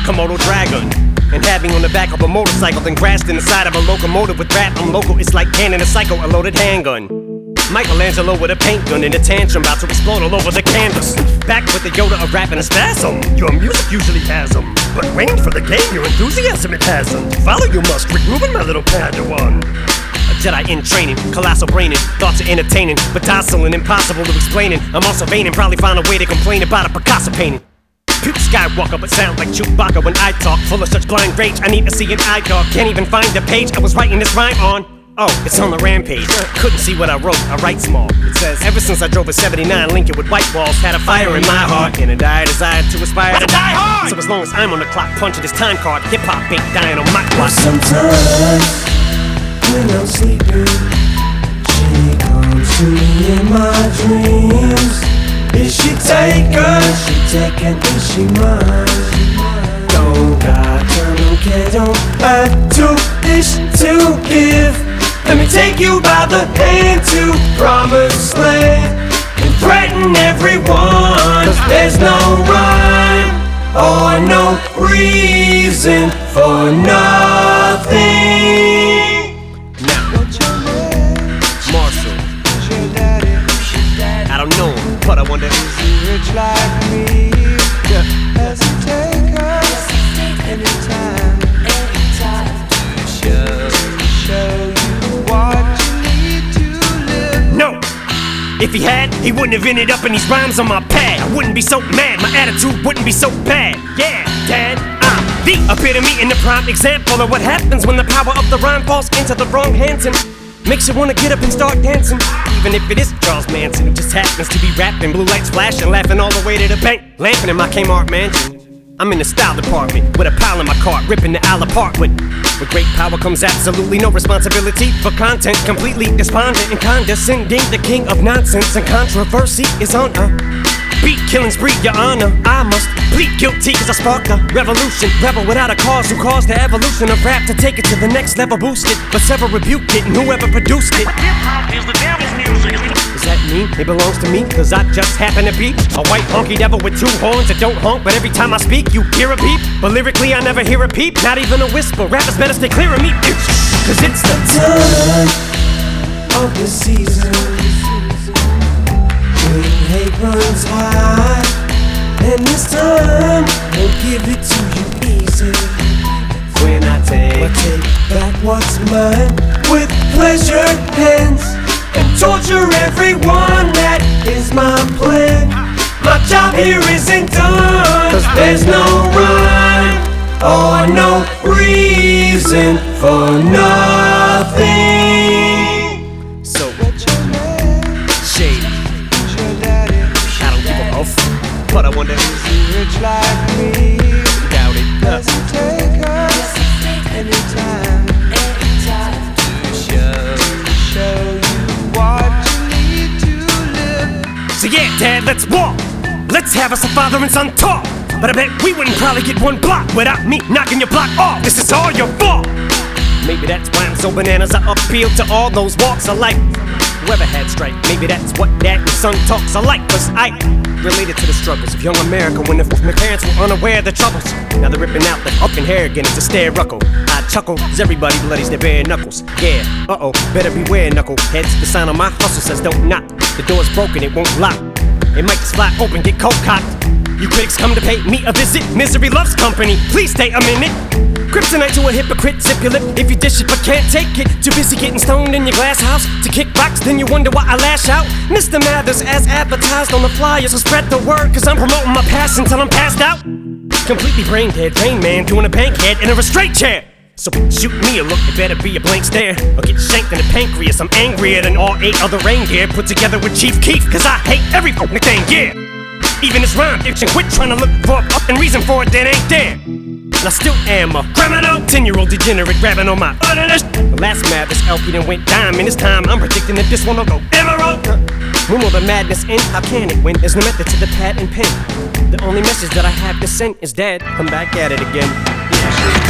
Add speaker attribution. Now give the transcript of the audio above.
Speaker 1: Komodo dragon, and had me on the back of a motorcycle, then crashed in the side of a locomotive with rap. I'm local, it's like handing a psycho a loaded handgun. Michelangelo with a paint gun in a tantrum, about to explode all over the canvas. Back with the Yoda of rap and a spasm. Your music usually has them, but waiting for the game, your enthusiasm it hasn't. Follow you must, Rick Rubin, my little Padawan. A Jedi in training, colossal braining, thoughts are entertaining, but docile and impossible to explaining. I'm also vain and probably find a way to complain about a Picasso painting. Puke Skywalker, but sound like Chewbacca when I talk, full of such blind rage. I need to see an eye dog, can't even find the page I was writing this rhyme on. Oh, it's on the rampage. Couldn't see what I wrote, I write small. It says, ever since I drove a 79 Lincoln with white walls, had a fire in my heart and a dire desire to aspire to die hard. So as long as I'm on the clock, punching this time card, hip-hop ain't dying on my clock.
Speaker 2: Sometimes when I'm sleeping, she comes to me in my dreams. Is she taken? Is she taken? Is she mine? Don't got time, don't care, don't have to dish to give. Let me take you by the hand to promised land and threaten everyone, 'cause there's no rhyme or no reason for nothing.
Speaker 1: Now, Marshall, I don't know him, but I wonder
Speaker 2: is he rich like me? Does he take us anytime to show you what you need to live?
Speaker 1: no. If he had, he wouldn't have ended up in these rhymes on my pad. I wouldn't be so mad, my attitude wouldn't be so bad. Yeah, Dad, I'm the epitome and the prime example of what happens when the power of the rhyme falls into the wrong hands and makes you wanna get up and start dancing. Even if it is Charles Manson, who just happens to be rapping, blue lights flashing, laughing all the way to the bank, lamping in my Kmart mansion. I'm in the style department with a pile in my cart, ripping the aisle apart. With great power comes absolutely no responsibility for content. Completely despondent and condescending, the king of nonsense and controversy is on a beat killing spree, your honor. I must plead guilty cause I sparked a revolution. Rebel without a cause who caused the evolution of rap to take it to the next level, boosted, but several rebuked it and whoever produced it.
Speaker 3: Hip-hop is the devil's music.
Speaker 1: Does that mean it belongs to me? Cause I just happen to be a white honky devil with two horns that don't honk, but every time I speak you hear a beep. But lyrically I never hear a peep, not even a whisper. Rappers better stay clear of me, cause it's the
Speaker 2: time of the season when hate runs high, and this time won't give it to you easy.
Speaker 1: when I take
Speaker 2: back what's mine with pleasured hands and torture everyone. That is my plan. My job here isn't done, 'cause there's no rhyme or no reason for nothing.
Speaker 1: So shady, I don't give a f, but I wonder
Speaker 2: Is he rich like me?
Speaker 1: doubt it.
Speaker 2: Does he take us anytime to show you what you need to live?
Speaker 1: So yeah, Dad, let's walk. Let's have us a father and son talk. But I bet we wouldn't probably get one block without me knocking your block off. This is all your fault. Maybe that's why I'm so bananas. I appeal to all those walks of life. Whoever had strife, maybe that's what dad and son talks alike. 'Cause I related to the struggles of young America when my parents were unaware of the troubles. Now they're ripping out the fucking hair again, it's a stare-ruckle. I chuckle, cause everybody bloodies their bare knuckles. Yeah, uh-oh, better beware, knuckleheads. The sign on my hustle says don't knock. The door's broken, it won't lock. It might just fly open, get cold-cocked. You critics come to pay me a visit. Misery loves company, please stay a minute. Kryptonite to a hypocrite, zip your lip if you dish it but can't take it. Too busy getting stoned in your glass house to kick rocks, then you wonder why I lash out. Mr. Mathers as advertised on the flyers, so spread the word, 'cause I'm promoting my passion till I'm passed out. Completely brain dead, Rain Man doing a bankhead in a restraint chair. So shoot me a look, it better be a blank stare or get shanked in the pancreas. I'm angrier than all 8 other reindeer put together with Chief Keef, 'cause I hate every fucking thing, yeah. Even this rhyme fiction, quit trying to look for a fucking reason for it that ain't there. And I still am a criminal, 10-year-old degenerate grabbing on my The last Mathers LP then went dime, and this time I'm predicting that this one will go emerald. When will the madness end? How can it when there's no method to the pad and pen? The only message that I have to send is dead. Come back at it again.